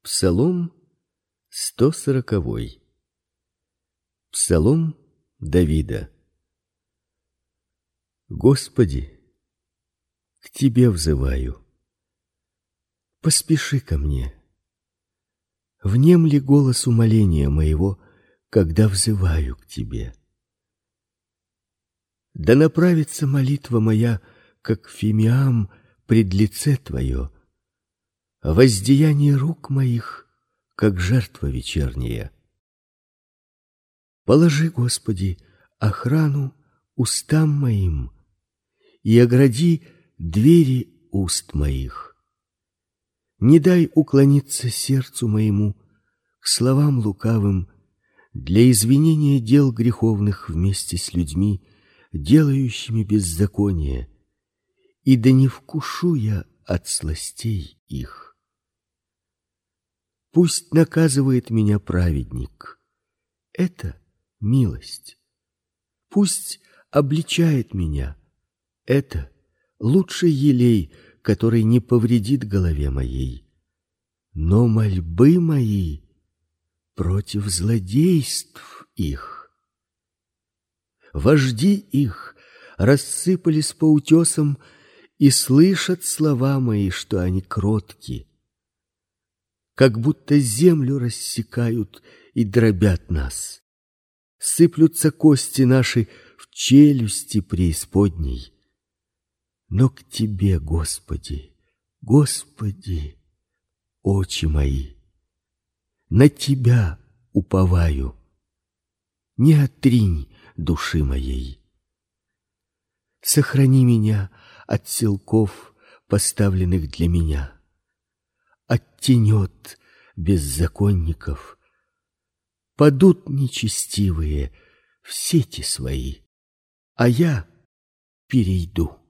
Псалом 140. Псалом Давида. Господи, к Тебе взываю. Поспеши ко мне. Внемли голос умоления моего, когда взываю к Тебе. Да направится молитва моя, как фимиам, пред лице Твое, а воздеяние рук моих, как жертва вечерняя. Положи, Господи, охрану устам моим и огради двери уст моих. Не дай уклониться сердцу моему к словам лукавым для извинения дел греховных вместе с людьми, делающими беззаконие, и да не вкушу я от сластей их. Пусть наказывает меня праведник. Это милость. Пусть обличает меня. Это лучший елей, который не повредит голове моей. Но мольбы мои против злодейств их. Вожди их рассыпались по утесам и слышат слова мои, что они кротки. Как будто землю рассекают и дробят нас. Сыплются кости наши в челюсти преисподней. Но к Тебе, Господи, Господи, очи мои, на Тебя уповаю. Не отринь души моей. Сохрани меня от силков, поставленных для меня. От тенет беззаконников. Падут нечестивые в сети свои, а я перейду.